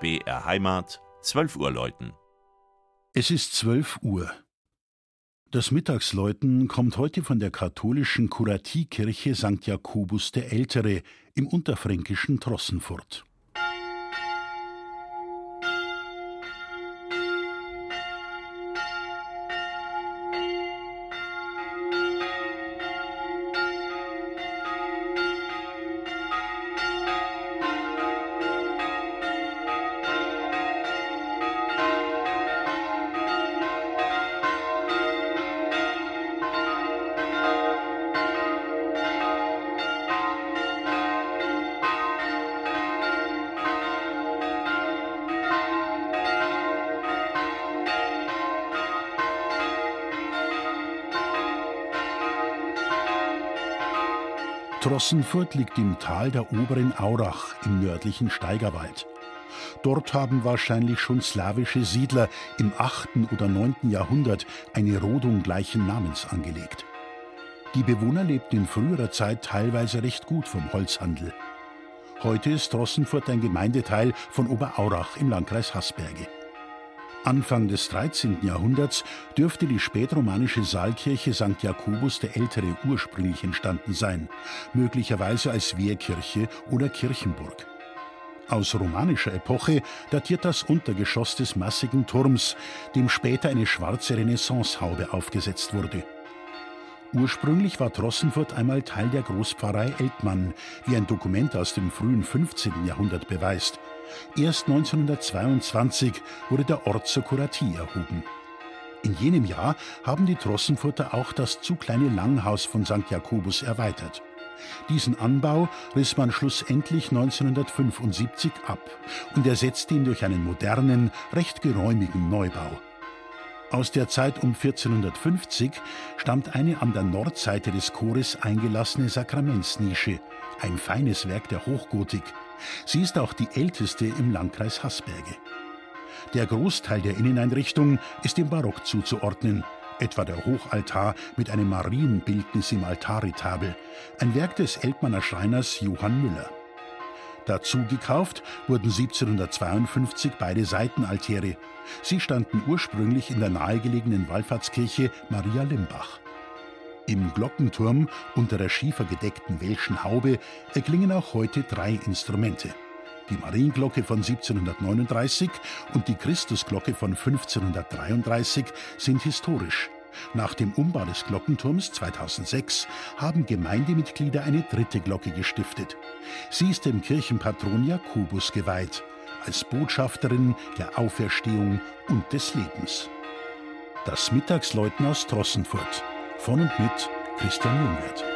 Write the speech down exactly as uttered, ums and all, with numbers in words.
B R Heimat, zwölf Uhr läuten. Es ist zwölf Uhr. Das Mittagsläuten kommt heute von der katholischen Kuratiekirche Sankt Jakobus der Ältere im unterfränkischen Trossenfurt. Trossenfurt liegt im Tal der oberen Aurach im nördlichen Steigerwald. Dort haben wahrscheinlich schon slawische Siedler im achten oder neunten Jahrhundert eine Rodung gleichen Namens angelegt. Die Bewohner lebten in früherer Zeit teilweise recht gut vom Holzhandel. Heute ist Trossenfurt ein Gemeindeteil von Oberaurach im Landkreis Haßberge. Anfang des dreizehnten Jahrhunderts dürfte die spätromanische Saalkirche Sankt Jakobus der Ältere ursprünglich entstanden sein, möglicherweise als Wehrkirche oder Kirchenburg. Aus romanischer Epoche datiert das Untergeschoss des massigen Turms, dem später eine schwarze Renaissancehaube aufgesetzt wurde. Ursprünglich war Trossenfurt einmal Teil der Großpfarrei Eltmann, wie ein Dokument aus dem frühen fünfzehnten Jahrhundert beweist. Erst neunzehnhundertzweiundzwanzig wurde der Ort zur Kuratie erhoben. In jenem Jahr haben die Trossenfurter auch das zu kleine Langhaus von Sankt Jakobus erweitert. Diesen Anbau riss man schlussendlich neunzehnhundertfünfundsiebzig ab und ersetzte ihn durch einen modernen, recht geräumigen Neubau. Aus der Zeit um vierzehnhundertfünfzig stammt eine an der Nordseite des Chores eingelassene Sakramentsnische, ein feines Werk der Hochgotik. Sie ist auch die älteste im Landkreis Haßberge. Der Großteil der Inneneinrichtung ist dem Barock zuzuordnen, etwa der Hochaltar mit einem Marienbildnis im Altarretabel, ein Werk des Eltmanner Schreiners Johann Müller. Dazu gekauft wurden siebzehnhundertzweiundfünfzig beide Seitenaltäre. Sie standen ursprünglich in der nahegelegenen Wallfahrtskirche Maria Limbach. Im Glockenturm unter der schiefergedeckten welschen Haube erklingen auch heute drei Instrumente. Die Marienglocke von siebzehnhundertneununddreißig und die Christusglocke von fünfzehnhundertdreiunddreißig sind historisch. Nach dem Umbau des Glockenturms zweitausendsechs haben Gemeindemitglieder eine dritte Glocke gestiftet. Sie ist dem Kirchenpatron Jakobus geweiht, als Botschafterin der Auferstehung und des Lebens. Das Mittagsläuten aus Trossenfurt von und mit Christian Jungwirth.